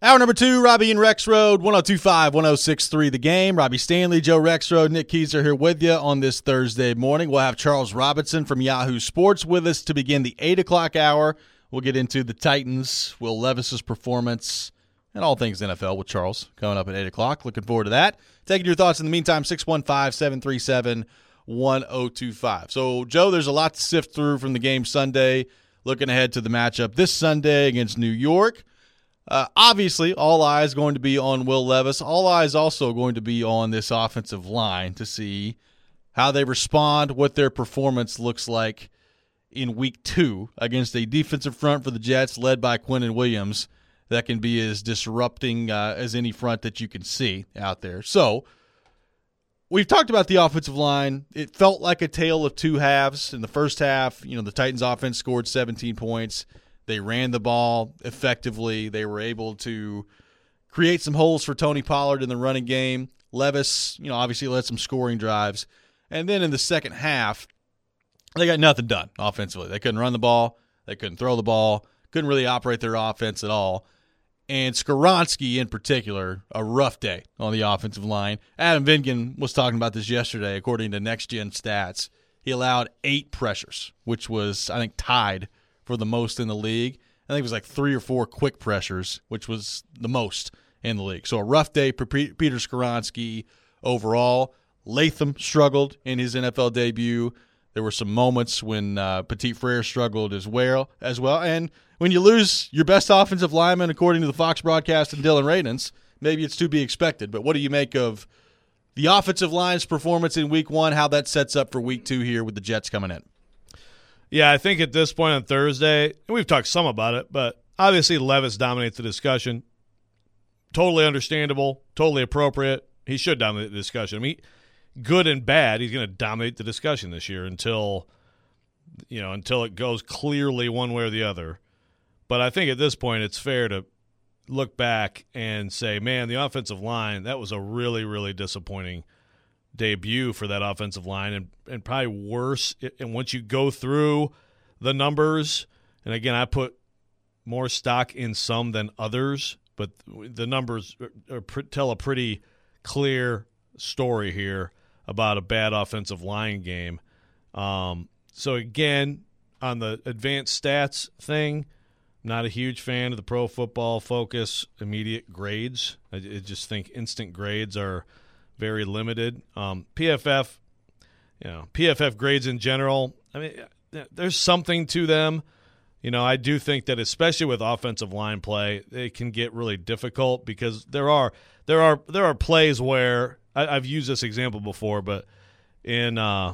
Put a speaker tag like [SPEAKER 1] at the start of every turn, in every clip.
[SPEAKER 1] Hour number 2, Robbie and Rexroad, 102.5, 106.3 The Game. Robbie Stanley, Joe Rexroad, Nick Keys are here with you on this Thursday morning. We'll have Charles Robinson from Yahoo Sports with us to begin the 8 o'clock hour. We'll get into the Titans, Will Levis's performance, and all things NFL with Charles coming up at 8 o'clock. Looking forward to that. Taking your thoughts in the meantime, 615-737-1025. So, Joe, there's a lot to sift through from the game Sunday. Looking ahead to the matchup this Sunday against New York. Obviously, all eyes going to be on Will Levis. All eyes also going to be on this offensive line to see how they respond, what their performance looks like in Week 2 against a defensive front for the Jets led by Quinnen Williams that can be as disrupting as any front that you can see out there. So, we've talked about the offensive line. It felt like a tale of two halves. In the first half, the Titans offense scored 17 points. They ran the ball effectively. They were able to create some holes for Tony Pollard in the running game. Levis, obviously led some scoring drives. And then in the second half, they got nothing done offensively. They couldn't run the ball. They couldn't throw the ball. Couldn't really operate their offense at all. And Skoronski in particular, a rough day on the offensive line. Adam Vingan was talking about this yesterday, according to Next Gen Stats. He allowed 8 pressures, which was, I think, tied for the most in the league. I think it was like 3 or 4 quick pressures, which was the most in the league. So a rough day for Peter Skoronski overall. Latham struggled in his NFL debut. There were some moments when Petit Frere struggled as well. And when you lose your best offensive lineman, according to the Fox broadcast and Dylan Radins, maybe it's to be expected. But what do you make of the offensive line's performance in Week 1, how that sets up for Week 2 here with the Jets coming in?
[SPEAKER 2] Yeah, I think at this point on Thursday, and we've talked some about it, but obviously Levis dominates the discussion. Totally understandable, totally appropriate. He should dominate the discussion. I mean, good and bad, he's going to dominate the discussion this year until it goes clearly one way or the other. But I think at this point it's fair to look back and say, man, the offensive line, that was a really, really disappointing debut for that offensive line, and probably worse. And once you go through the numbers, and again, I put more stock in some than others, but the numbers tell a pretty clear story here about a bad offensive line game. So again, on the advanced stats thing, not a huge fan of the Pro Football Focus immediate grades. I just think instant grades are very limited. PFF grades in general, I mean, there's something to them. I do think that especially with offensive line play, they can get really difficult because there are plays where I've used this example before, but in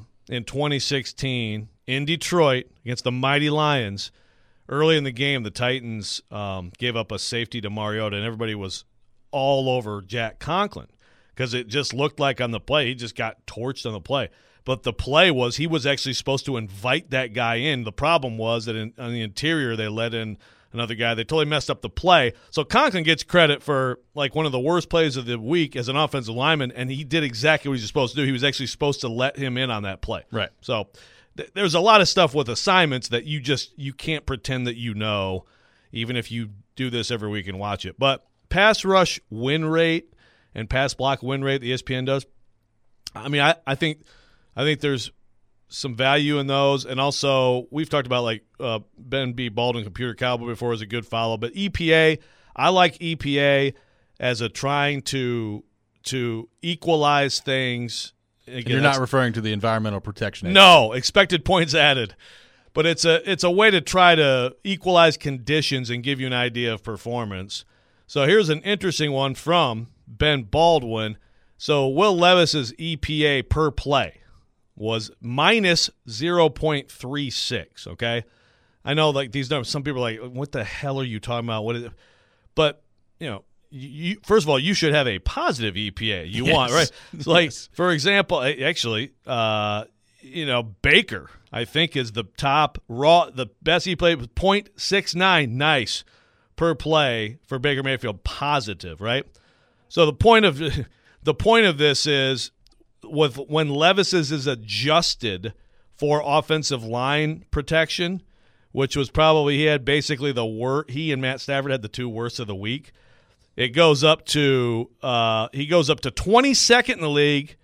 [SPEAKER 2] 2016 in Detroit against the mighty Lions, early in the game, the Titans gave up a safety to Mariota, and everybody was all over Jack Conklin because it just looked like on the play he just got torched on the play. But the play was he was actually supposed to invite that guy in. The problem was that on the interior they let in another guy. They totally messed up the play. So Conklin gets credit for like one of the worst plays of the week as an offensive lineman, and he did exactly what he was supposed to do. He was actually supposed to let him in on that play.
[SPEAKER 1] Right.
[SPEAKER 2] So there's a lot of stuff with assignments that you can't pretend that even if you do this every week and watch it. But pass rush win rate and pass block win rate, the ESPN does, I mean, I think there's some value in those. And also, we've talked about like Ben B. Baldwin, Computer Cowboy, before as a good follow. But EPA, I like EPA as a trying to equalize things. Again,
[SPEAKER 1] and you're not referring to the Environmental Protection Agency.
[SPEAKER 2] No, expected points added. But it's a way to try to equalize conditions and give you an idea of performance. So here's an interesting one from Ben Baldwin. So Will Levis's EPA per play was minus 0.36, okay? I know like these numbers, some people are like, what the hell are you talking about? What is it? But, you first of all, you should have a positive EPA. You want, right? So like, for example, actually, Baker, I think, is the the best EPA with 0.69, nice, per play for Baker Mayfield, positive, right? So the point of this is when Levis's is adjusted for offensive line protection, which was probably he had basically he and Matt Stafford had the two worst of the week. It goes up to he goes up to 22nd in the league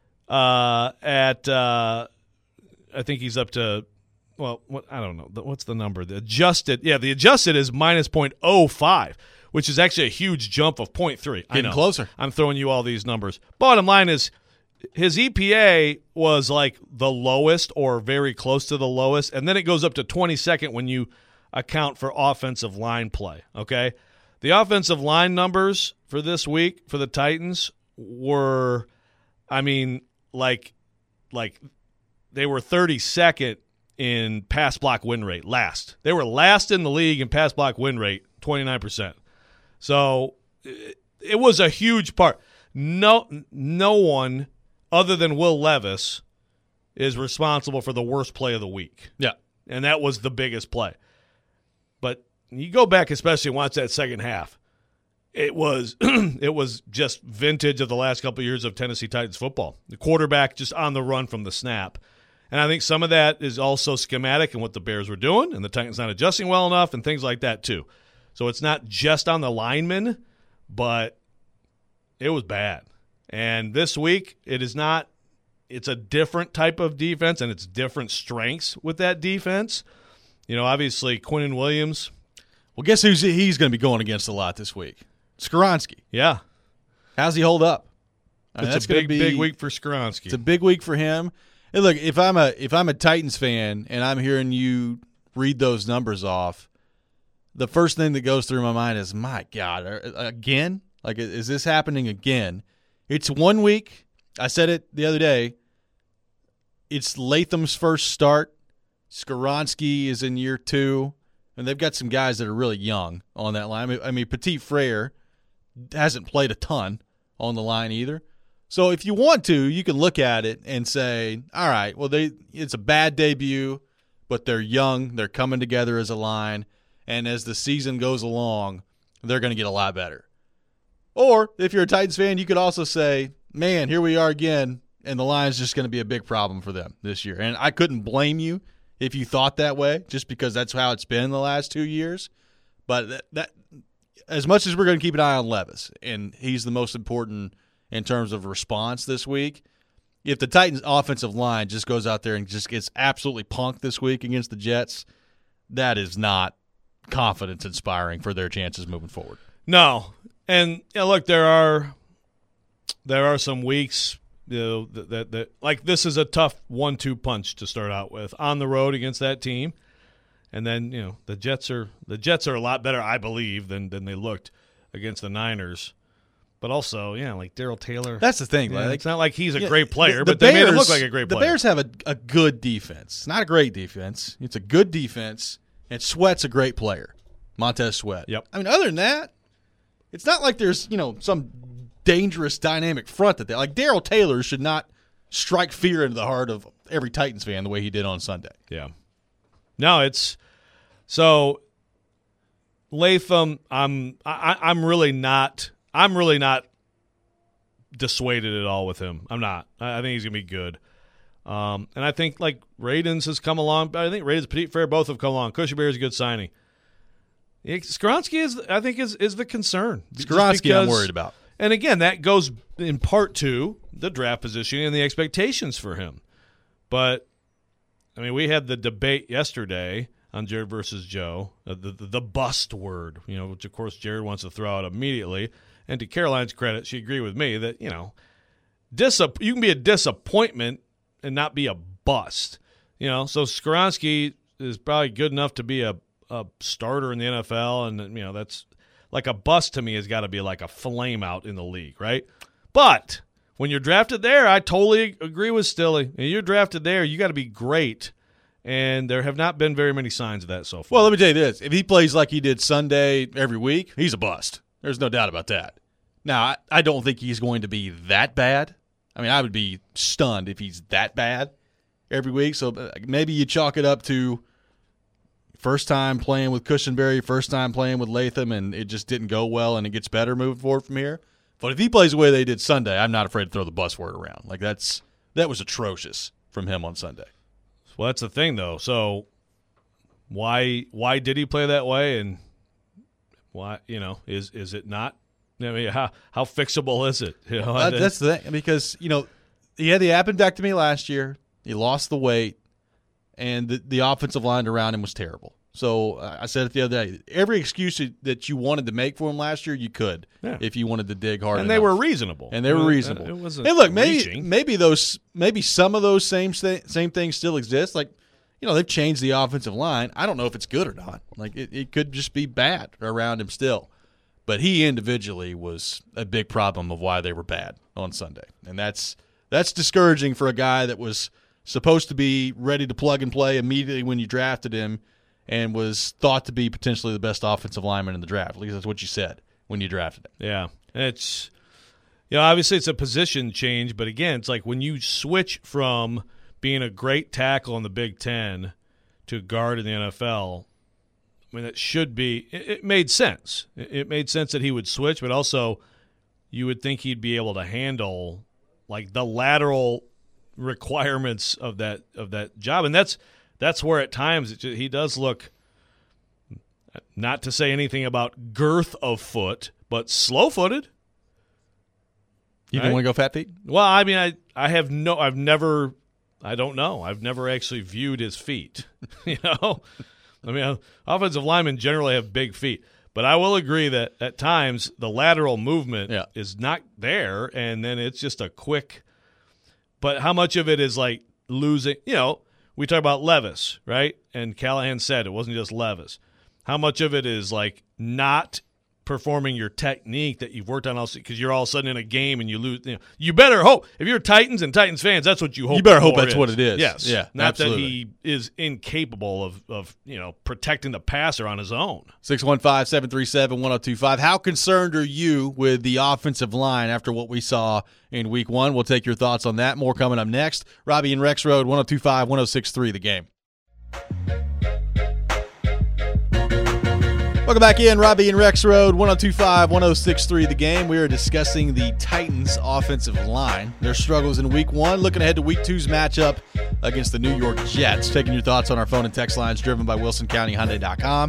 [SPEAKER 2] I think he's up to I don't know. What's the number? The adjusted is minus 0.05, which is actually a huge jump of 0.3. I know.
[SPEAKER 1] Closer.
[SPEAKER 2] I'm throwing you all these numbers. Bottom line is his EPA was like the lowest or very close to the lowest, and then it goes up to 22nd when you account for offensive line play, okay? The offensive line numbers for this week for the Titans were, they were 32nd in pass block win rate, last. They were last in the league in pass block win rate, 29%. So it was a huge part. No one other than Will Levis is responsible for the worst play of the week.
[SPEAKER 1] Yeah.
[SPEAKER 2] And that was the biggest play. But you go back especially and watch that second half. It was it was just vintage of the last couple of years of Tennessee Titans football. The quarterback just on the run from the snap. And I think some of that is also schematic in what the Bears were doing, and the Titans not adjusting well enough and things like that too. So it's not just on the linemen, but it was bad. And this week, it's a different type of defense, and it's different strengths with that defense. You know, obviously, Quinnen Williams.
[SPEAKER 1] Well, guess who he's going to be going against a lot this week? Skoronski.
[SPEAKER 2] Yeah.
[SPEAKER 1] How's he hold up?
[SPEAKER 2] It's a big week for Skoronski.
[SPEAKER 1] It's a big week for him. And look, if I'm a Titans fan and I'm hearing you read those numbers off, the first thing that goes through my mind is, my God, again? Like, is this happening again? It's 1 week. I said it the other day. It's Latham's first start. Skoronski is in year 2. And they've got some guys that are really young on that line. I mean, Petit Frere hasn't played a ton on the line either. So if you want to, you can look at it and say, all right, well, it's a bad debut, but they're young. They're coming together as a line. And as the season goes along, they're going to get a lot better. Or if you're a Titans fan, you could also say, man, here we are again, and the line's just going to be a big problem for them this year. And I couldn't blame you if you thought that way, just because that's how it's been the last 2 years. But that as much as we're going to keep an eye on Levis, and he's the most important in terms of response this week, if the Titans' offensive line just goes out there and just gets absolutely punked this week against the Jets, that is not confidence-inspiring for their chances moving forward.
[SPEAKER 2] No. And look, there are some weeks, you know, that like this is a tough 1-2 punch to start out with on the road against that team, and then the Jets are a lot better, I believe, than they looked against the Niners. But also, like Darrell Taylor.
[SPEAKER 1] That's the thing.
[SPEAKER 2] Like, it's not like he's a great player, but they made him look like a great player.
[SPEAKER 1] The Bears have a good defense. It's not a great defense. It's a good defense, and Sweat's a great player. Montez Sweat.
[SPEAKER 2] Yep.
[SPEAKER 1] I mean, other than that, it's not like there's some dangerous dynamic front that like Darrell Taylor should not strike fear into the heart of every Titans fan the way he did on Sunday.
[SPEAKER 2] Yeah. No, it's so Latham. I'm really not dissuaded at all with him. I'm not. I think he's gonna be good. And I think like Radens has come along. I think Radens, Petit Frere, both have come along. Cushenberry is a good signing. Skoronski is the concern.
[SPEAKER 1] Skoronski I'm worried about.
[SPEAKER 2] And again, that goes in part to the draft position and the expectations for him. But I mean, we had the debate yesterday on Jared versus Joe, the bust word, which of course Jared wants to throw out immediately. And to Caroline's credit, she agreed with me that you can be a disappointment and not be a bust. So Skoronski is probably good enough to be a starter in the NFL, and that's like a bust to me has got to be like a flame out in the league, right? But when you're drafted there, I totally agree with Stilly. When you're drafted there, you got to be great, and there have not been very many signs of that so far.
[SPEAKER 1] Well, let me tell you this: if he plays like he did Sunday every week, he's a bust. There's no doubt about that. Now, I don't think he's going to be that bad. I mean, I would be stunned if he's that bad every week. So maybe you chalk it up to first time playing with Cushenberry, first time playing with Latham, and it just didn't go well, and it gets better moving forward from here. But if he plays the way they did Sunday, I'm not afraid to throw the bus word around. Like that was atrocious from him on Sunday.
[SPEAKER 2] Well, that's the thing, though. So why did he play that way, and why is it not I mean, how fixable is it? You know,
[SPEAKER 1] That's the thing, because he had the appendectomy last year. He lost the weight, and the offensive line around him was terrible. So I said it the other day. Every excuse that you wanted to make for him last year, you could if you wanted to dig hard
[SPEAKER 2] and
[SPEAKER 1] enough.
[SPEAKER 2] they were reasonable.
[SPEAKER 1] And they were reasonable.
[SPEAKER 2] It wasn't
[SPEAKER 1] hey, look,
[SPEAKER 2] reaching.
[SPEAKER 1] maybe some of those same things still exist. Like, they've changed the offensive line. I don't know if it's good or not. Like, it could just be bad around him still. But he individually was a big problem of why they were bad on Sunday. And that's discouraging for a guy that was supposed to be ready to plug and play immediately when you drafted him and was thought to be potentially the best offensive lineman in the draft. At least that's what you said when you drafted him.
[SPEAKER 2] Yeah. It's obviously it's a position change, but again, it's like when you switch from being a great tackle in the Big Ten to guard in the NFL, I mean, it made sense. It made sense that he would switch, but also you would think he'd be able to handle like the lateral requirements of that job. And that's where at times he does look, not to say anything about girth of foot, but slow-footed.
[SPEAKER 1] You didn't want to go fat feet?
[SPEAKER 2] Well, I mean, I've never actually viewed his feet. I mean, offensive linemen generally have big feet, but I will agree that at times the lateral movement is not there, and then it's just a quick. But how much of it is like losing? We talk about Levis, right? And Callahan said it wasn't just Levis. How much of it is like not performing your technique that you've worked on all because you're all of a sudden in a game and you lose. You better hope if you're Titans and Titans fans, that's what you hope.
[SPEAKER 1] You better hope that's what it is.
[SPEAKER 2] Yes,
[SPEAKER 1] yeah,
[SPEAKER 2] not
[SPEAKER 1] absolutely.
[SPEAKER 2] that he is incapable of protecting the passer on his own.
[SPEAKER 1] 615-737-1025. How concerned are you with the offensive line after what we saw in Week 1? We'll take your thoughts on that. More coming up next. Robbie and Rex Road, 102.5-106.3 The Game. Welcome back in, Robbie and Rex Road, 102.5-106.3 The Game. We are discussing the Titans' offensive line, their struggles in Week 1, looking ahead to Week 2's matchup against the New York Jets. Taking your thoughts on our phone and text lines driven by WilsonCountyHyundai.com.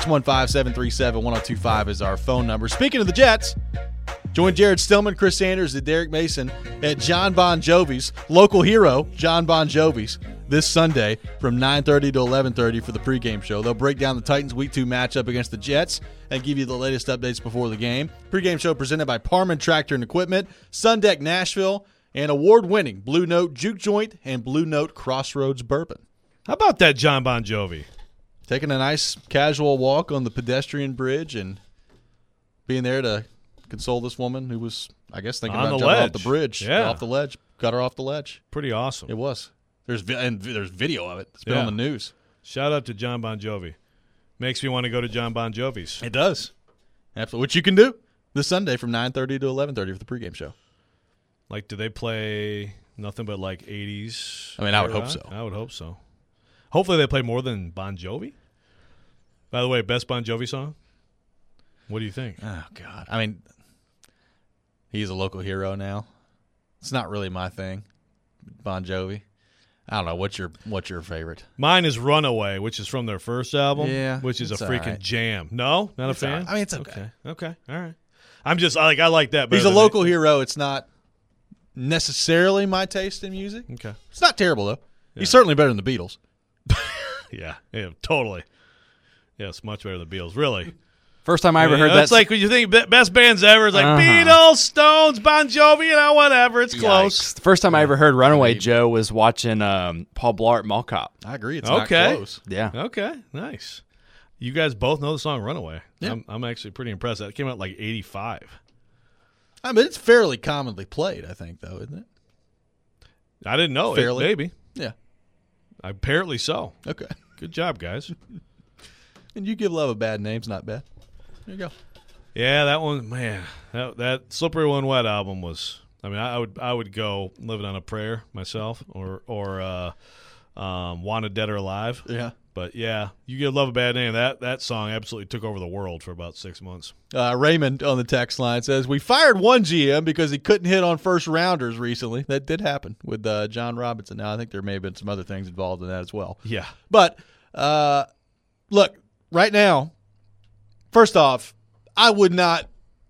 [SPEAKER 1] 615-737-1025 is our phone number. Speaking of the Jets, join Jared Stillman, Chris Sanders, and Derek Mason at John Bon Jovi's, local hero, John Bon Jovi's, this Sunday from 9:30 to 11:30 for the pregame show. They'll break down the Titans' Week 2 matchup against the Jets and give you the latest updates before the game. Pregame show presented by Parman Tractor and Equipment, Sundeck Nashville, and award-winning Blue Note Juke Joint and Blue Note Crossroads Bourbon.
[SPEAKER 2] How about that, John Bon Jovi?
[SPEAKER 1] Taking a nice casual walk on the pedestrian bridge and being there to console this woman who was, I guess, thinking
[SPEAKER 2] on
[SPEAKER 1] about
[SPEAKER 2] the
[SPEAKER 1] jumping
[SPEAKER 2] ledge.
[SPEAKER 1] off the bridge.
[SPEAKER 2] Yeah.
[SPEAKER 1] Off the ledge. Got her off the ledge.
[SPEAKER 2] Pretty awesome.
[SPEAKER 1] It was. There's video of it. It's been on the news.
[SPEAKER 2] Shout out to John Bon Jovi. Makes me want to go to John Bon Jovi's.
[SPEAKER 1] It does. Absolutely. Which you can do this Sunday from 9:30 to 11:30 for the pregame show.
[SPEAKER 2] Like, do they play nothing but like 80s?
[SPEAKER 1] I mean, I would hope so.
[SPEAKER 2] I would hope so. Hopefully they play more than Bon Jovi. By the way, best Bon Jovi song? What do you think?
[SPEAKER 1] Oh, God. I mean, he's a local hero now. It's not really my thing, Bon Jovi. I don't know. What's your favorite?
[SPEAKER 2] Mine is Runaway, which is from their first album, which is a freaking
[SPEAKER 1] right.
[SPEAKER 2] jam. No? Not
[SPEAKER 1] It's
[SPEAKER 2] a fan?
[SPEAKER 1] all right. I mean, it's okay.
[SPEAKER 2] Okay. All right. I'm just I like that better
[SPEAKER 1] He's a
[SPEAKER 2] than
[SPEAKER 1] local hero. It's not necessarily my taste in music.
[SPEAKER 2] Okay.
[SPEAKER 1] It's not terrible, though. He's certainly better than the Beatles.
[SPEAKER 2] Yeah, totally. Yeah, it's much better than the Beatles, really.
[SPEAKER 3] First time I ever heard that.
[SPEAKER 2] It's like when you think best bands ever, it's like Beatles, Stones, Bon Jovi, whatever. It's close.
[SPEAKER 3] The first time I ever heard Runaway, Joe, was watching Paul Blart Mall Cop.
[SPEAKER 1] I agree. It's not close.
[SPEAKER 3] Yeah.
[SPEAKER 2] Okay, nice. You guys both know the song Runaway.
[SPEAKER 1] Yeah.
[SPEAKER 2] I'm actually pretty impressed. That came out like 85.
[SPEAKER 1] I mean, it's fairly commonly played, I think, though, isn't it?
[SPEAKER 2] I didn't know.
[SPEAKER 1] Fairly.
[SPEAKER 2] Maybe.
[SPEAKER 1] Yeah.
[SPEAKER 2] Apparently so.
[SPEAKER 1] Okay.
[SPEAKER 2] Good job, guys.
[SPEAKER 1] And You Give Love a Bad Name's not bad. There you go.
[SPEAKER 2] Yeah, that one, man. That Slippery When Wet album was. I mean, I would go Living on a Prayer myself, or Wanted Dead or Alive.
[SPEAKER 1] Yeah.
[SPEAKER 2] But yeah, You Give Love a Bad Name. That song absolutely took over the world for about 6 months.
[SPEAKER 1] Raymond on the text line says, we fired one GM because he couldn't hit on first rounders recently. That did happen with John Robinson. Now, I think there may have been some other things involved in that as well.
[SPEAKER 2] Yeah.
[SPEAKER 1] But, look, right now, first off, I would not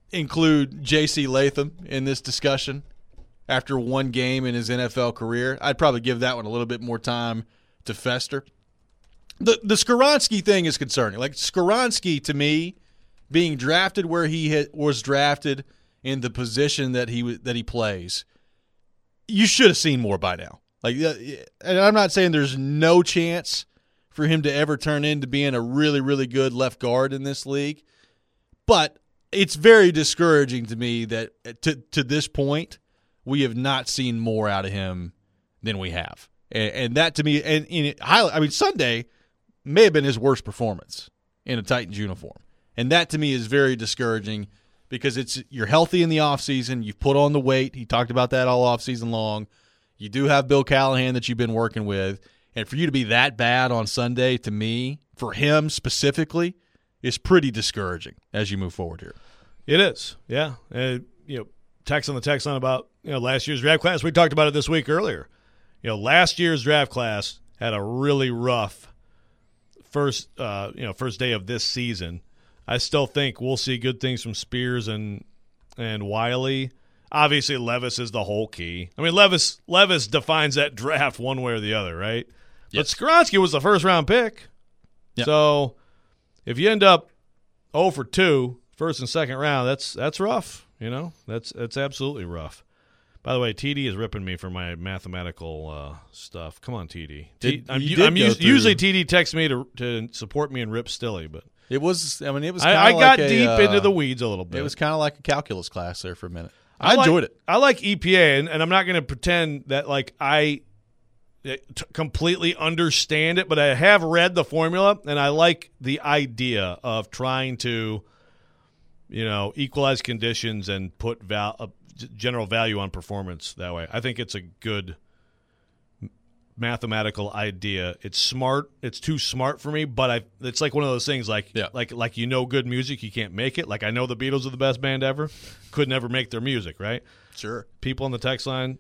[SPEAKER 1] include J.C. Latham in this discussion after one game in his NFL career. I'd probably give that one a little bit more time to fester. The Skoronski thing is concerning. Like, Skoronski, to me, being drafted where he was drafted in the position that he plays, you should have seen more by now. Like, and I'm not saying there's no chance for him to ever turn into being a really, really good left guard in this league, but it's very discouraging to me that to this point we have not seen more out of him than we have, and that to me, Sunday may have been his worst performance in a Titans uniform, and that to me is very discouraging because you're healthy in the offseason, you've put on the weight. He talked about that all offseason long. You do have Bill Callahan that you've been working with, and for you to be that bad on Sunday, to me, for him specifically, is pretty discouraging as you move forward here.
[SPEAKER 2] It is, yeah. Text on the text line about last year's draft class. We talked about it this week earlier. Last year's draft class had a really rough first day of this season. I still think we'll see good things from Spears and Wiley. Obviously, Levis is the whole key. I mean, Levis defines that draft one way or the other, right? Yes. But Skoronski was the first-round pick. Yep. So if you end up 0 for 2, first and second round, that's rough. That's absolutely rough. By the way, TD is ripping me for my mathematical stuff. Come on, TD. Usually TD texts me to support me and rip Stilly, but
[SPEAKER 1] it was kind of
[SPEAKER 2] I got deep into the weeds a little bit.
[SPEAKER 1] It was kind of like a calculus class there for a minute. I enjoyed it.
[SPEAKER 2] I like EPA, and I'm not going to pretend that I completely understand it, but I have read the formula, and I like the idea of trying to, equalize conditions and put general value on performance that way. I think it's a good mathematical idea. It's smart. It's too smart for me, but it's like one of those things like good music, you can't make it. Like, I know the Beatles are the best band ever. Could never make their music, right?
[SPEAKER 1] Sure.
[SPEAKER 2] People on the text line.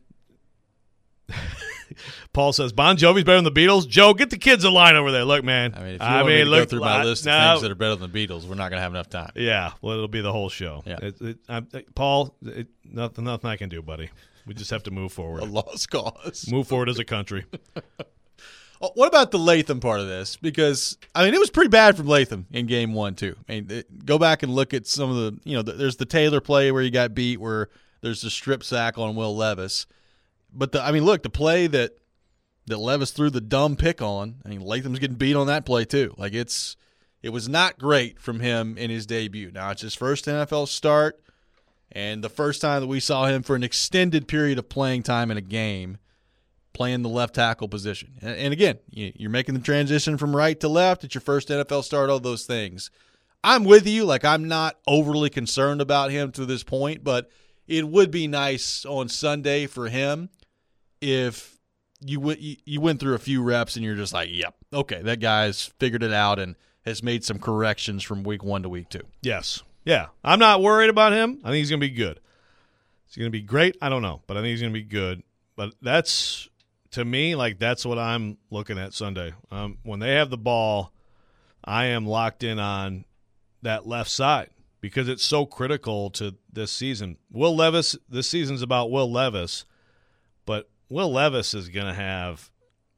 [SPEAKER 2] Paul says, Bon Jovi's better than the Beatles. Joe, get the kids a line over there. Look, man.
[SPEAKER 1] If you want me to go through my list of things that are better than the Beatles, we're not going to have enough time.
[SPEAKER 2] Yeah, well, it'll be the whole show. Yeah. Paul, nothing I can do, buddy. We just have to move forward.
[SPEAKER 1] A lost cause.
[SPEAKER 2] Move forward as a country.
[SPEAKER 1] What about the Latham part of this? Because, it was pretty bad from Latham in game 1, too. Go back and look at some of the, there's the Taylor play where he got beat, where there's the strip sack on Will Levis. But, the play that Levis threw the dumb pick on, Latham's getting beat on that play, too. It was not great from him in his debut. Now, it's his first NFL start, and the first time that we saw him for an extended period of playing time in a game, playing the left tackle position. And again, you're making the transition from right to left. It's your first NFL start, all those things. I'm with you. I'm not overly concerned about him to this point, but it would be nice on Sunday for him if you went through a few reps and you're just like, yep, okay, that guy's figured it out and has made some corrections from week 1 to week 2.
[SPEAKER 2] Yes. Yeah. I'm not worried about him. I think he's going to be good. Is he going to be great? I don't know, but I think he's going to be good. But that's, to me, that's what I'm looking at Sunday. When they have the ball, I am locked in on that left side because it's so critical to this season. Will Levis, this season's about Will Levis, but Will Levis is going to have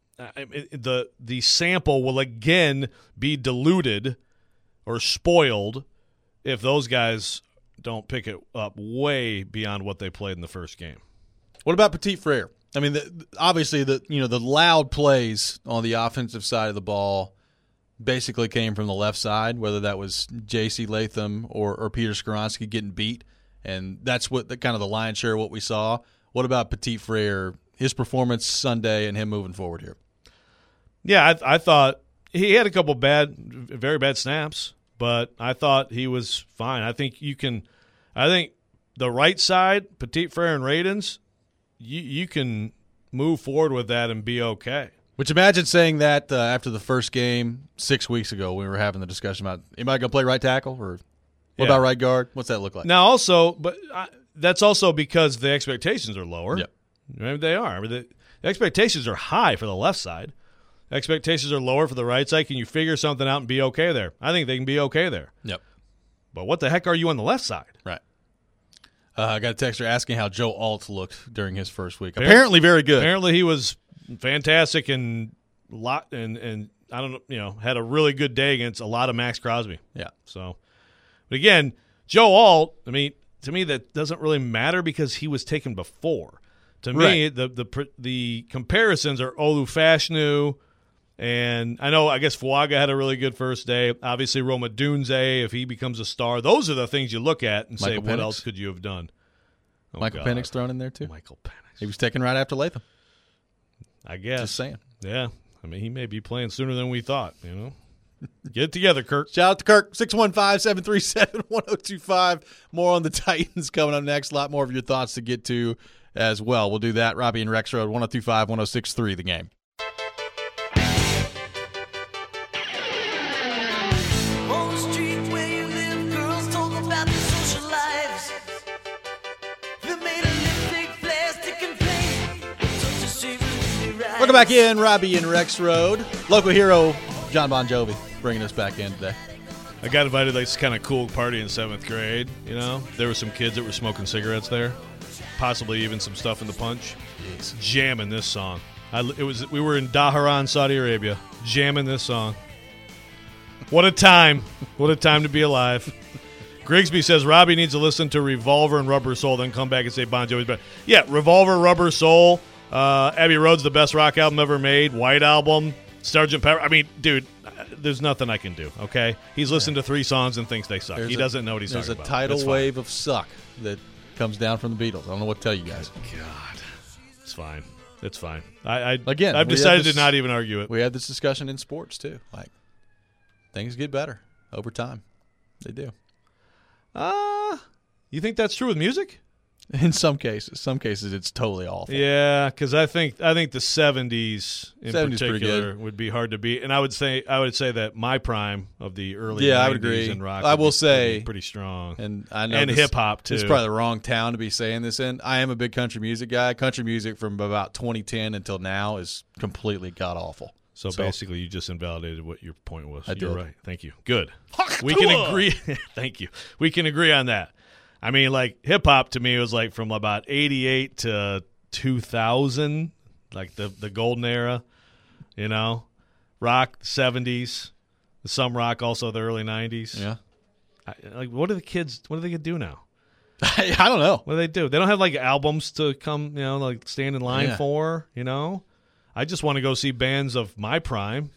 [SPEAKER 2] the sample will again be diluted or spoiled if those guys don't pick it up way beyond what they played in the first game.
[SPEAKER 1] What about Petit Frere? Obviously the loud plays on the offensive side of the ball basically came from the left side, whether that was J.C. Latham or Peter Skoronski getting beat, and that's what the lion's share of what we saw. What about Petit Frere, his performance Sunday and him moving forward here?
[SPEAKER 2] Yeah, I thought he had a couple very bad snaps, but I thought he was fine. I think the right side, Petit Frere and Radins, you can move forward with that and be okay.
[SPEAKER 1] Which, imagine saying that after the first game 6 weeks ago when we were having the discussion about, am I going to play right tackle or what about right guard? What's that look like?
[SPEAKER 2] Now also, that's also because the expectations are lower.
[SPEAKER 1] Yep.
[SPEAKER 2] Right? They are. The expectations are high for the left side. Expectations are lower for the right side. Can you figure something out and be okay there? I think they can be okay there.
[SPEAKER 1] Yep.
[SPEAKER 2] But what the heck are you on the left side?
[SPEAKER 1] Right. I got a texter asking how Joe Alt looked during his first week. Apparently very good.
[SPEAKER 2] Apparently he was fantastic and I don't know, had a really good day against a lot of Max Crosby.
[SPEAKER 1] Yeah.
[SPEAKER 2] So, but again, Joe Alt, I mean, to me that doesn't really matter because he was taken before. To me, the comparisons are Olu Fashanu, and I guess Fuaga had a really good first day. Obviously, Roma Dunze, if he becomes a star, those are the things you look at and say, what else could you have done?
[SPEAKER 1] Michael Penix thrown in there too.
[SPEAKER 2] Michael Penix.
[SPEAKER 1] He was taken right after Latham.
[SPEAKER 2] I guess.
[SPEAKER 1] Just saying.
[SPEAKER 2] Yeah. I mean, he may be playing sooner than we thought, Get it together, Kirk.
[SPEAKER 1] Shout out to Kirk, 615-737-1025. More on the Titans coming up next. A lot more of your thoughts to get to as well. We'll do that. Robbie and Rex Road, 1025, 1063, The Game.
[SPEAKER 4] On the street where you live, girls talk about their social lives. They made a lipstick, plastic, and paint. Such a shame to be right.
[SPEAKER 1] Welcome back in, Robbie and Rex Road. Local hero John Bon Jovi bringing us back in today.
[SPEAKER 2] I got invited to this kind of cool party in 7th grade, There were some kids that were smoking cigarettes there. Possibly even some stuff in the punch.
[SPEAKER 1] Jeez.
[SPEAKER 2] Jamming this song. We were in Dhahran, Saudi Arabia, jamming this song. What a time. What a time to be alive. Grigsby says Robbie needs to listen to Revolver and Rubber Soul, then come back and say Bon Jovi's better. Yeah, Revolver, Rubber Soul, Abbey Road's the best rock album ever made, White Album, Sgt. Pepper. I mean, dude, there's nothing I can do, okay? He's listened to 3 songs and thinks they suck. He doesn't know what he's talking about.
[SPEAKER 1] There's a tidal wave of suck that comes down from the Beatles. I don't know what to tell you guys.
[SPEAKER 2] God. It's fine. It's fine.
[SPEAKER 1] I've
[SPEAKER 2] decided to not even argue it.
[SPEAKER 1] We had this discussion in sports, too. Like, things get better over time. They do.
[SPEAKER 2] You think that's true with music?
[SPEAKER 1] In some cases. Some cases, it's totally awful.
[SPEAKER 2] Yeah, because I think the 70s in
[SPEAKER 1] 70s
[SPEAKER 2] particular would be hard to beat, and I would say that my prime of the early 90s
[SPEAKER 1] I would agree.
[SPEAKER 2] in rock,
[SPEAKER 1] I will
[SPEAKER 2] would
[SPEAKER 1] say
[SPEAKER 2] be pretty strong,
[SPEAKER 1] and I know
[SPEAKER 2] and hip hop too.
[SPEAKER 1] It's probably the wrong town to be saying this in. I am a big country music guy. Country music from about 2010 until now is completely god awful.
[SPEAKER 2] So basically, you just invalidated what your point was.
[SPEAKER 1] You're
[SPEAKER 2] right. Thank you. Good. We can agree. Thank you. We can agree on that. I mean, like, hip-hop to me was, like, from about 88 to 2000, like the golden era, Rock, the 70s, some rock, also the early 90s.
[SPEAKER 1] Yeah.
[SPEAKER 2] What are they going to do now?
[SPEAKER 1] I don't know.
[SPEAKER 2] What do they do? They don't have, like, albums to come, like, stand in line for, I just want to go see bands of my prime.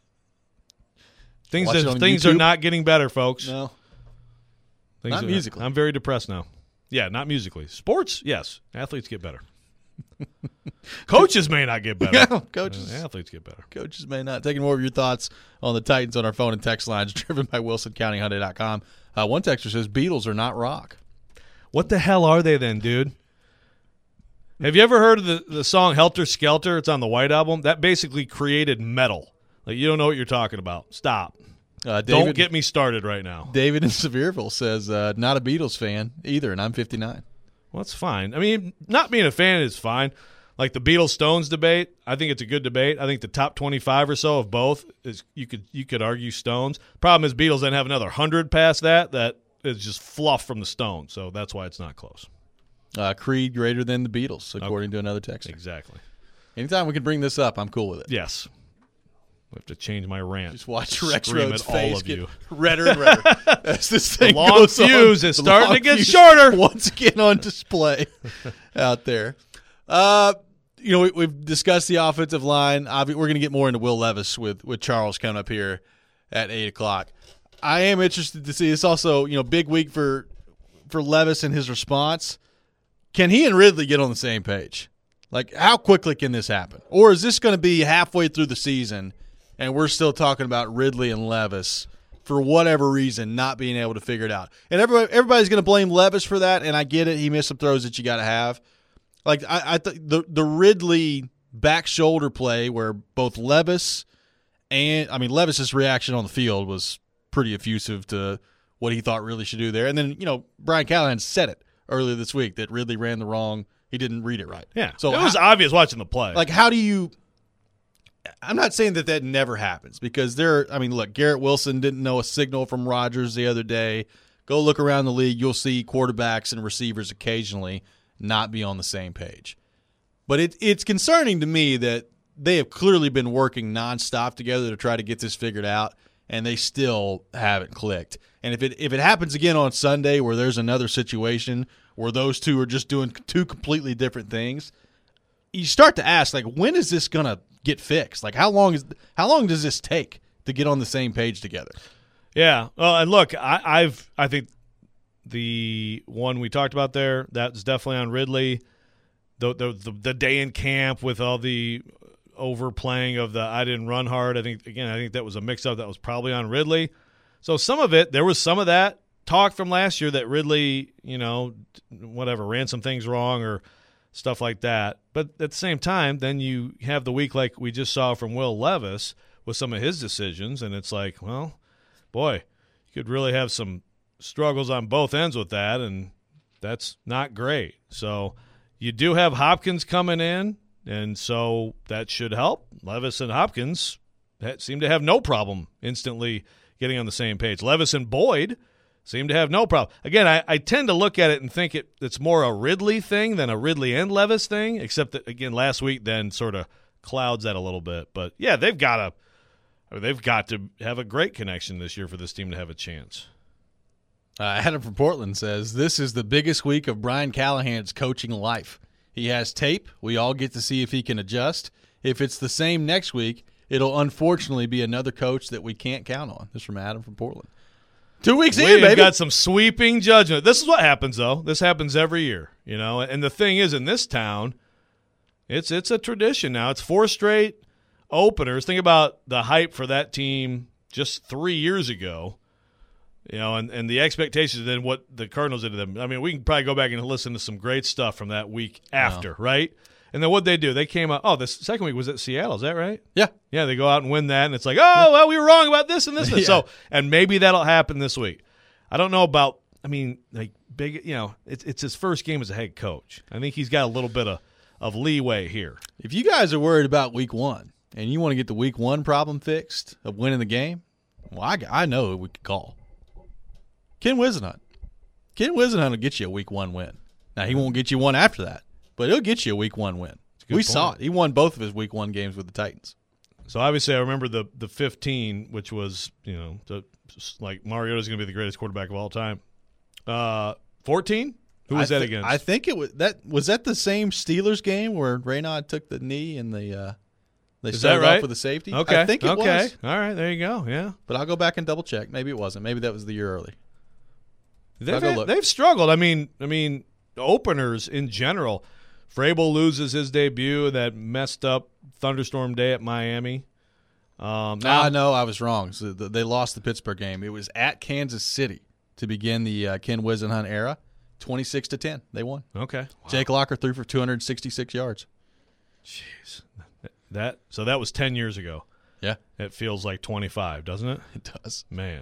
[SPEAKER 2] Things are not getting better, folks.
[SPEAKER 1] No. Not musically.
[SPEAKER 2] I'm very depressed now. Yeah, not musically. Sports, yes. Athletes get better. Coaches may not get better.
[SPEAKER 1] Yeah, coaches.
[SPEAKER 2] Athletes get better.
[SPEAKER 1] Coaches may not. Taking more of your thoughts on the Titans on our phone and text lines, driven by WilsonCountyHyundai.com. One texter says Beatles are not rock.
[SPEAKER 2] What the hell are they then, dude? Have you ever heard of the song Helter Skelter? It's on the White Album. That basically created metal. Like, you don't know what you're talking about. Stop. Don't get me started right now.
[SPEAKER 1] David in Sevierville says, not a Beatles fan either, and I'm 59.
[SPEAKER 2] Well, that's fine. I mean, not being a fan is fine. Like the Beatles-Stones debate, I think it's a good debate. I think the top 25 or so of both is you could argue Stones. Problem is Beatles then have another 100 past that is just fluff from the Stones, so that's why it's not close.
[SPEAKER 1] Creed greater than the Beatles, according to another texter.
[SPEAKER 2] Exactly.
[SPEAKER 1] Anytime we can bring this up, I'm cool with it.
[SPEAKER 2] Yes. I have to change my rant.
[SPEAKER 1] Just watch Rex Rhodes' face
[SPEAKER 2] all of
[SPEAKER 1] get
[SPEAKER 2] you.
[SPEAKER 1] redder and redder as this thing
[SPEAKER 2] the long
[SPEAKER 1] goes
[SPEAKER 2] fuse
[SPEAKER 1] on.
[SPEAKER 2] is starting to get shorter.
[SPEAKER 1] Once again on display out there. We've discussed the offensive line. We're going to get more into Will Levis with Charles coming up here at 8 o'clock. I am interested to see. It's also big week for Levis and his response. Can he and Ridley get on the same page? Like, how quickly can this happen? Or is this going to be halfway through the season and we're still talking about Ridley and Levis for whatever reason not being able to figure it out? And everybody's going to blame Levis for that, and I get it. He missed some throws that you got to have. Like, the Ridley back shoulder play where both Levis's reaction on the field was pretty effusive to what he thought Ridley should do there. And then, Brian Callahan said it earlier this week that Ridley ran the wrong – he didn't read it right.
[SPEAKER 2] Yeah. So it was obvious watching the play.
[SPEAKER 1] Like, how do you – I'm not saying that never happens because look, Garrett Wilson didn't know a signal from Rodgers the other day. Go look around the league. You'll see quarterbacks and receivers occasionally not be on the same page. But it's concerning to me that they have clearly been working nonstop together to try to get this figured out, and they still haven't clicked. And if it happens again on Sunday where there's another situation where those two are just doing two completely different things, you start to ask, like, when is this going to get fixed? Like, how long does this take to get on the same page together?
[SPEAKER 2] Yeah. Well, and look, I think the one we talked about there, that's definitely on Ridley. The day in camp with all the overplaying of the I didn't run hard. I think that was a mix-up that was probably on Ridley. So some of it, there was some of that talk from last year that Ridley, ran some things wrong or stuff like that. But at the same time, then you have the week like we just saw from Will Levis with some of his decisions, and it's like, well, boy, you could really have some struggles on both ends with that, and that's not great. So you do have Hopkins coming in, and so that should help. Levis and Hopkins seem to have no problem instantly getting on the same page. Levis and Boyd seem to have no problem. Again, I tend to look at it and think it's more a Ridley thing than a Ridley and Levis thing, except that, again, last week then sort of clouds that a little bit. But, yeah, they've got to have a great connection this year for this team to have a chance.
[SPEAKER 1] Adam from Portland says, this is the biggest week of Brian Callahan's coaching life. He has tape. We all get to see if he can adjust. If it's the same next week, it'll unfortunately be another coach that we can't count on. This is from Adam from Portland. 2 weeks in, baby.
[SPEAKER 2] We've got some sweeping judgment. This is what happens, though. This happens every year, And the thing is, in this town, it's a tradition now. It's 4 straight openers. Think about the hype for that team just 3 years ago. And the expectations then what the Cardinals did to them. I mean, we can probably go back and listen to some great stuff from that week after, right? And then what'd they do? They came out. Oh, the second week was at Seattle. Is that right?
[SPEAKER 1] Yeah.
[SPEAKER 2] Yeah, they go out and win that, and it's like, oh, well, we were wrong about this and this. And so, and maybe that'll happen this week. I don't know about, big, it's his first game as a head coach. I think he's got a little bit of leeway here.
[SPEAKER 1] If you guys are worried about week 1 and you want to get the week 1 problem fixed of winning the game, well, I know who we could call. Ken Wisenhunt. Ken Wisenhunt will get you a week 1 win. Now, he won't get you one after that, but he'll get you a week 1 win. We saw it. He won both of his week 1 games with the Titans.
[SPEAKER 2] So, obviously, I remember the 15, which was, like Mariota's going to be the greatest quarterback of all time. 14? Who was that against?
[SPEAKER 1] I think it was that. Was that the same Steelers game where Raynaud took the knee and they started off with a safety?
[SPEAKER 2] Okay.
[SPEAKER 1] I think it was.
[SPEAKER 2] All right, there you go. Yeah.
[SPEAKER 1] But I'll go back and double check. Maybe it wasn't. Maybe that was the year early.
[SPEAKER 2] They've struggled. I mean, openers in general. Vrabel loses his debut, that messed up thunderstorm day at Miami.
[SPEAKER 1] No, I was wrong. So they lost the Pittsburgh game. It was at Kansas City to begin the Ken Wisenhunt era. 26-10, they won.
[SPEAKER 2] Okay.
[SPEAKER 1] Wow. Jake Locker threw for 266 yards.
[SPEAKER 2] Jeez, that was 10 years ago.
[SPEAKER 1] Yeah,
[SPEAKER 2] it feels like 25, doesn't it?
[SPEAKER 1] It does,
[SPEAKER 2] man.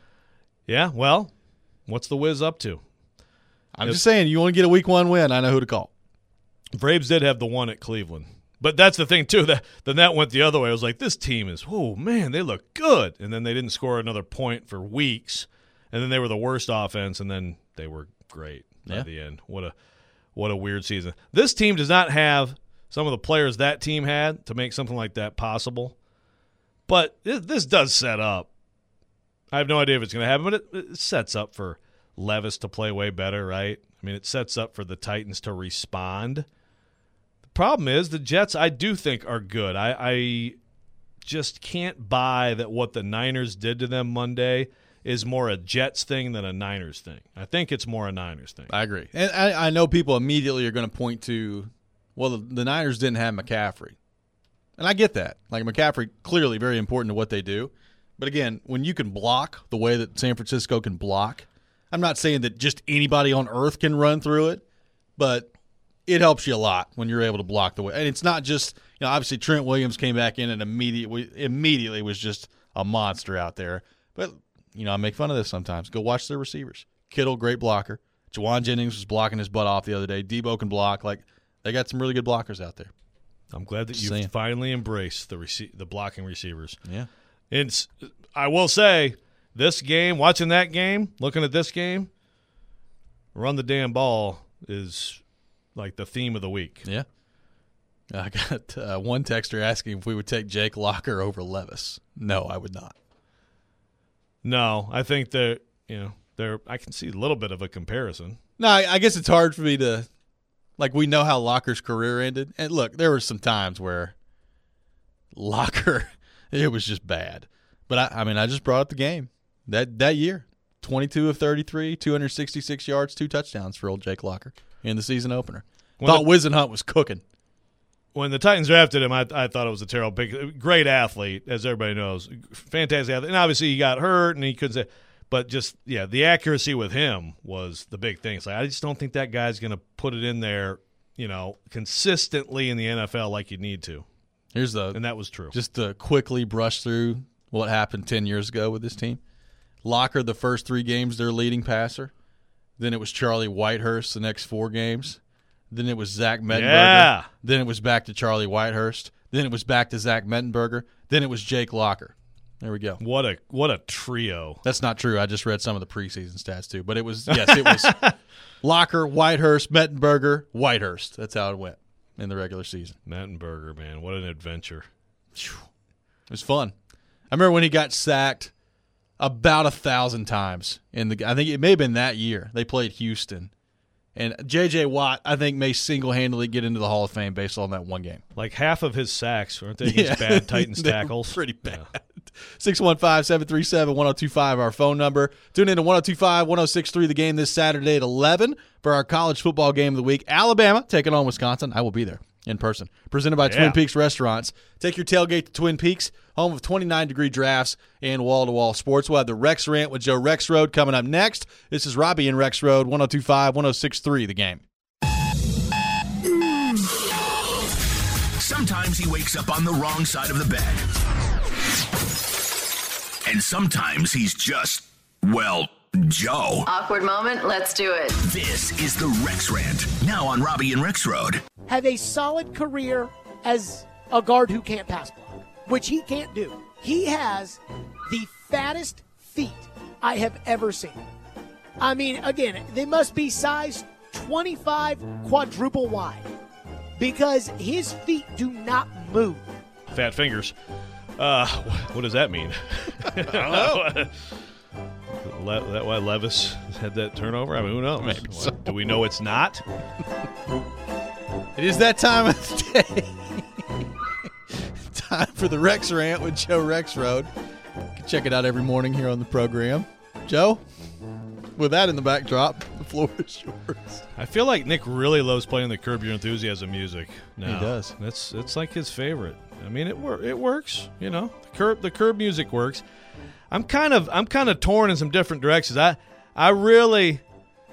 [SPEAKER 2] Yeah. Well, what's the Wiz up to?
[SPEAKER 1] I'm just saying, you want to get a week 1 win, I know who to call.
[SPEAKER 2] Vrabes did have the one at Cleveland. But that's the thing, too. Then that went the other way. I was like, this team is, oh, man, they look good. And then they didn't score another point for weeks. And then they were the worst offense, and then they were great by the end. What a weird season. This team does not have some of the players that team had to make something like that possible. But this does set up. I have no idea if it's going to happen, but it sets up for Levis to play way better, right? I mean, it sets up for the Titans to respond. Problem is, the Jets, I do think, are good. I just can't buy that what the Niners did to them Monday is more a Jets thing than a Niners thing. I think it's more a Niners thing.
[SPEAKER 1] I agree. And I know people immediately are going to point to, well, the Niners didn't have McCaffrey. And I get that. Like, McCaffrey, clearly very important to what they do. But, again, when you can block the way that San Francisco can block, I'm not saying that just anybody on earth can run through it, but it helps you a lot when you're able to block the way. And it's not just, obviously Trent Williams came back in and immediately was just a monster out there. But, I make fun of this sometimes. Go watch their receivers. Kittle, great blocker. Juwan Jennings was blocking his butt off the other day. Debo can block. Like, they got some really good blockers out there.
[SPEAKER 2] I'm glad that you finally embraced the blocking receivers.
[SPEAKER 1] Yeah.
[SPEAKER 2] I will say, this game, watching that game, looking at this game, run the damn ball is like the theme of the week.
[SPEAKER 1] Yeah. I got one texter asking if we would take Jake Locker over Levis. No, I would not.
[SPEAKER 2] No, I think that, I can see a little bit of a comparison.
[SPEAKER 1] No, I guess it's hard for me to – like, we know how Locker's career ended. And, look, there were some times where Locker – it was just bad. But, I just brought up the game. That year, 22 of 33, 266 yards, 2 touchdowns for old Jake Locker in the season opener. Thought Wisenhunt was cooking.
[SPEAKER 2] When the Titans drafted him, I thought it was a terrible pick. Great athlete, as everybody knows. Fantastic athlete. And obviously he got hurt and he couldn't say – but just, the accuracy with him was the big thing. It's like, I just don't think that guy's going to put it in there, consistently in the NFL like you need to. And that was true.
[SPEAKER 1] Just to quickly brush through what happened 10 years ago with this team. Locker, the first 3 games, their leading passer. Then it was Charlie Whitehurst the next 4 games. Then it was Zach Mettenberger.
[SPEAKER 2] Yeah.
[SPEAKER 1] Then it was back to Charlie Whitehurst. Then it was back to Zach Mettenberger. Then it was Jake Locker. There we go.
[SPEAKER 2] What a trio.
[SPEAKER 1] That's not true. I just read some of the preseason stats too. But it was Locker, Whitehurst, Mettenberger, Whitehurst. That's how it went in the regular season.
[SPEAKER 2] Mettenberger, man, what an adventure.
[SPEAKER 1] It was fun. I remember when he got sacked about 1,000 times I think it may have been that year. They played Houston. And J.J. Watt, I think, may single-handedly get into the Hall of Fame based on that one game.
[SPEAKER 2] Like half of his sacks, aren't they? These bad Titans tackles.
[SPEAKER 1] Pretty bad. Yeah. 615-737-1025, our phone number. Tune in to 102.5-106.3 The Game this Saturday at 11 for our college football game of the week. Alabama taking on Wisconsin. I will be there in person. Presented by Twin Peaks Restaurants. Take your tailgate to Twin Peaks, home of 29-degree drafts and wall-to-wall sports. We'll have the Rex Rant with Joe Rexrode coming up next. This is Robbie and Rexrode, 102.5-106.3 The Game.
[SPEAKER 5] Sometimes he wakes up on the wrong side of the bed. And sometimes he's just, Joe.
[SPEAKER 6] Awkward moment, let's do it.
[SPEAKER 5] This is the Rex Rant, now on Robbie and Rexrode.
[SPEAKER 7] Have a solid career as a guard who can't pass block, which he can't do. He has the fattest feet I have ever seen. I mean, again, they must be size 25 quadruple wide because his feet do not move.
[SPEAKER 2] Fat fingers. What does that mean?
[SPEAKER 1] I don't know.
[SPEAKER 2] That why Levis had that turnover? I mean, who knows?
[SPEAKER 1] Maybe so.
[SPEAKER 2] Do we know it's not?
[SPEAKER 1] It is that time of the day. Time for the Rex Rant with Joe Rexrode. You can check it out every morning here on the program. Joe, with that in the backdrop, the floor is yours.
[SPEAKER 2] I feel like Nick really loves playing the Curb Your Enthusiasm music now.
[SPEAKER 1] He does.
[SPEAKER 2] It's like his favorite. I mean, it works. The Curb music works. I'm kind of torn in some different directions. I really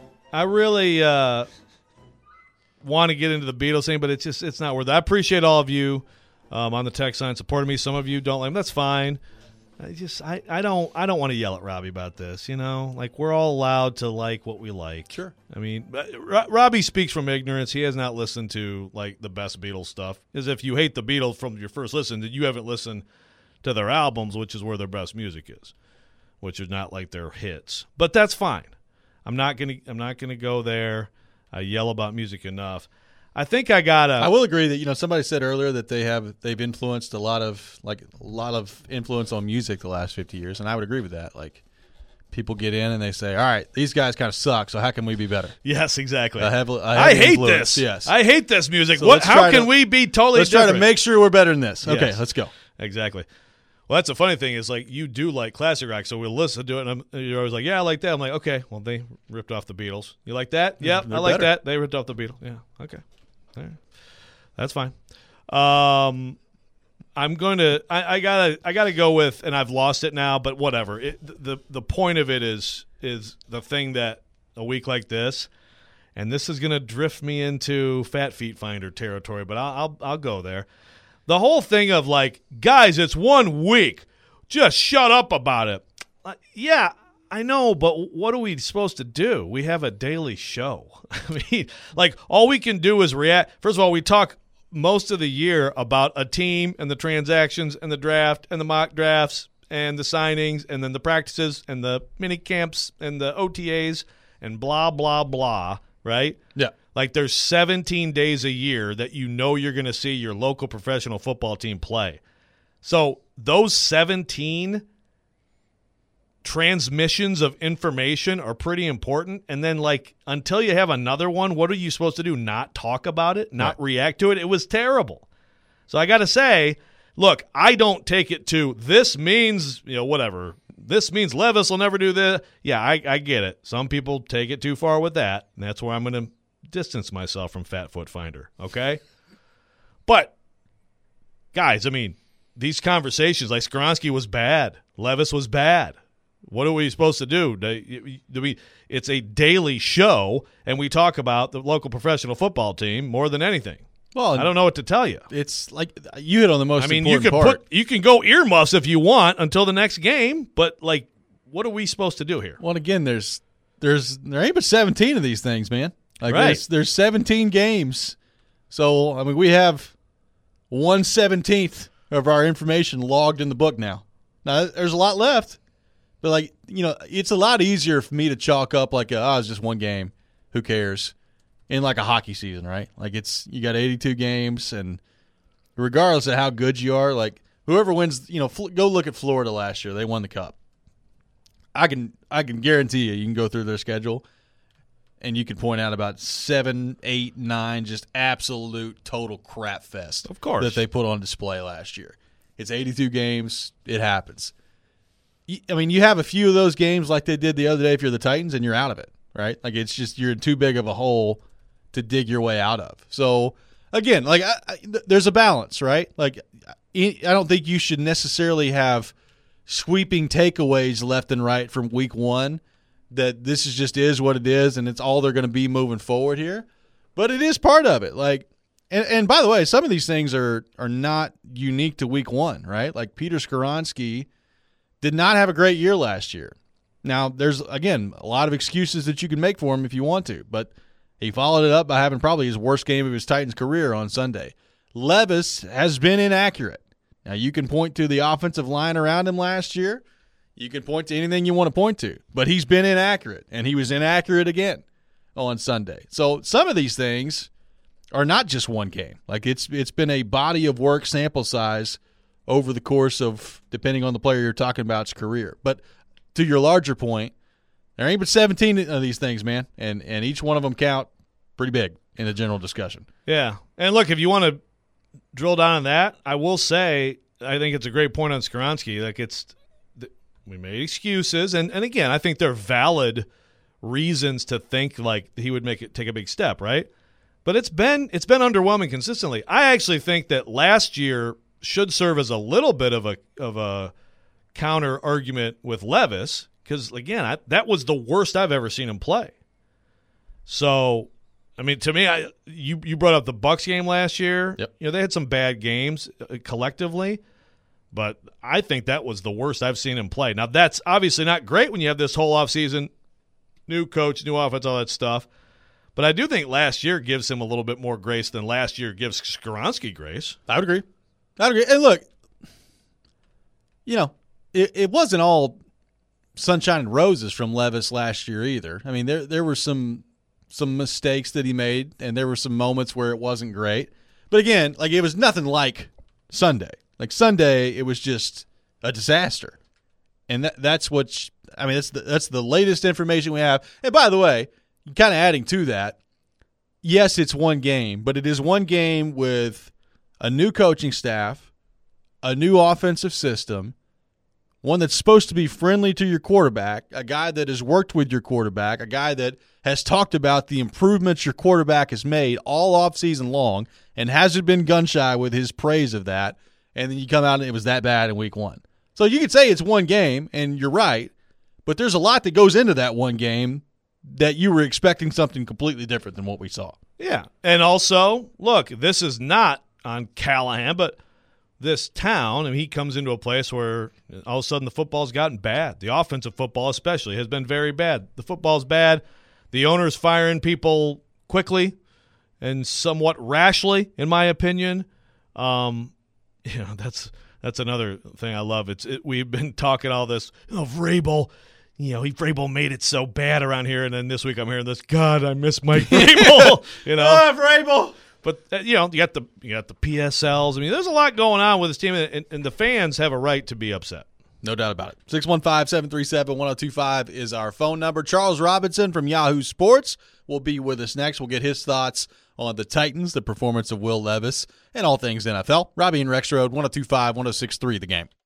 [SPEAKER 2] want to get into the Beatles thing, but it's not worth it. I appreciate all of you on the text line supporting me. Some of you don't like them. That's fine. I don't want to yell at Robbie about this. Like we're all allowed to like what we like.
[SPEAKER 1] Sure.
[SPEAKER 2] I mean, Robbie speaks from ignorance. He has not listened to like the best Beatles stuff. As if you hate the Beatles from your first listen, that you haven't listened to their albums, which is where their best music is, which is not like their hits. But that's fine. I'm not gonna go there. I yell about music enough. I think I will
[SPEAKER 1] agree that somebody said earlier that they've influenced a lot of influence on music the last 50 years, and I would agree with that. Like people get in and they say, "All right, these guys kind of suck, so how can we be better?"
[SPEAKER 2] Yes, exactly.
[SPEAKER 1] I
[SPEAKER 2] hate this.
[SPEAKER 1] Yes,
[SPEAKER 2] I hate this music.
[SPEAKER 1] So
[SPEAKER 2] how can we be totally
[SPEAKER 1] Let's
[SPEAKER 2] different?
[SPEAKER 1] try to make sure we're better than this. Okay,
[SPEAKER 2] Yes.
[SPEAKER 1] let's go.
[SPEAKER 2] Exactly. Well, that's the funny thing is like you do like classic rock, so we'll listen to it, and you're always like, "Yeah, I like that." I'm like, "Okay, well they ripped off the Beatles. You like that? Yeah, I like that. They ripped off the Beatles. Yeah, okay, all right. That's fine." I'm going to. I gotta go with, and I've lost it now, but whatever. The point of it is the thing that a week like this, and this is going to drift me into Fat Feet Finder territory, but I'll go there. The whole thing of like, guys, it's 1 week. Just shut up about it. Yeah, I know, but what are we supposed to do? We have a daily show. I mean, like, all we can do is react. First of all, we talk most of the year about a team and the transactions and the draft and the mock drafts and the signings and then the practices and the mini camps and the OTAs and blah, blah, blah, right?
[SPEAKER 1] Yeah.
[SPEAKER 2] Like there's 17 days a year that you know you're going to see your local professional football team play. So those 17 transmissions of information are pretty important. And then, like, until you have another one, what are you supposed to do? Not talk about it? Not react to it? It was terrible. So I got to say, look, I don't take it to this means, whatever. This means Levis will never do this. Yeah, I get it. Some people take it too far with that, and that's where I'm going to distance myself from Fat Foot Finder, okay? But, guys, I mean, these conversations, like Skoronski was bad. Levis was bad. What are we supposed to do? It's a daily show, and we talk about the local professional football team more than anything.
[SPEAKER 1] Well,
[SPEAKER 2] I don't know what to tell you.
[SPEAKER 1] It's like you hit on the most
[SPEAKER 2] you
[SPEAKER 1] important
[SPEAKER 2] can
[SPEAKER 1] part.
[SPEAKER 2] you can go earmuffs if you want until the next game, but like, what are we supposed to do here?
[SPEAKER 1] Well, again, there ain't but 17 of these things, man. Like
[SPEAKER 2] Right.
[SPEAKER 1] there's 17 games, so I mean we have 1/17 of our information logged in the book now. Now there's a lot left, but like it's a lot easier for me to chalk up like it's just one game, who cares, in like a hockey season, right? Like you got 82 games, and regardless of how good you are, like whoever wins, go look at Florida last year. They won the cup. I can guarantee you can go through their schedule, and you can point out about 7, 8, 9 just absolute total crap fest.
[SPEAKER 2] Of course.
[SPEAKER 1] That they put on display last year. It's 82 games. It happens. I mean, you have a few of those games like they did the other day if you're the Titans, and you're out of it, right? Like it's just you're in too big of a hole to dig your way out of. So again, like there's a balance, right? Like I don't think you should necessarily have sweeping takeaways left and right from week one, that this is what it is and it's all they're going to be moving forward here. But it is part of it. Like, and by the way, some of these things are not unique to week one, right? Like Peter Skoronski did not have a great year last year. Now, there's, again, a lot of excuses that you can make for him if you want to, but he followed it up by having probably his worst game of his Titans career on Sunday. Levis has been inaccurate. Now, you can point to the offensive line around him last year. You can point to anything you want to point to, but he's been inaccurate, and he was inaccurate again on Sunday. So some of these things are not just one game. Like it's been a body of work sample size over the course of, depending on the player you're talking about's career. But to your larger point, there ain't but 17 of these things, man, and each one of them count pretty big in the general discussion.
[SPEAKER 2] Yeah. And look, if you want to drill down on that, I will say I think it's a great point on Skoronski. Like we made excuses, and again, I think they're valid reasons to think like he would take a big step, right? But it's been underwhelming consistently. I actually think that last year should serve as a little bit of a counter argument with Levis, because again, that was the worst I've ever seen him play. So, I mean, to me, you brought up the Bucs game last year.
[SPEAKER 1] Yep.
[SPEAKER 2] They had some bad games collectively, but I think that was the worst I've seen him play. Now, that's obviously not great when you have this whole offseason, new coach, new offense, all that stuff. But I do think last year gives him a little bit more grace than last year gives Skoronski grace.
[SPEAKER 1] I would agree. And look, it wasn't all sunshine and roses from Levis last year either. I mean, there were some mistakes that he made, and there were some moments where it wasn't great. But again, like it was nothing like Sunday. Like Sunday, it was just a disaster. And that's what that's the latest information we have. And by the way, kind of adding to that, yes, it's one game, but it is one game with a new coaching staff, a new offensive system, one that's supposed to be friendly to your quarterback, a guy that has worked with your quarterback, a guy that has talked about the improvements your quarterback has made all offseason long and hasn't been gun-shy with his praise of that, and then you come out and it was that bad in week one. So you could say it's one game, and you're right, but there's a lot that goes into that one game that you were expecting something completely different than what we saw.
[SPEAKER 2] Yeah. And also, look, this is not on Callahan, but this town, and he comes into a place where all of a sudden the football's gotten bad. The offensive football especially has been very bad. The football's bad. The owner's firing people quickly and somewhat rashly, in my opinion. That's That's another thing I love. We've been talking all this. Vrabel, Vrabel made it so bad around here, and then this week I'm hearing this. God, I miss Mike Vrabel.
[SPEAKER 1] Vrabel.
[SPEAKER 2] But you got the PSLs. I mean, there's a lot going on with this team, and the fans have a right to be upset.
[SPEAKER 1] No doubt about it. 615-737-1025 is our phone number. Charles Robinson from Yahoo Sports will be with us next. We'll get his thoughts on the Titans, the performance of Will Levis, and all things NFL. Robbie and Rex Road, 1025, 1063, The Game.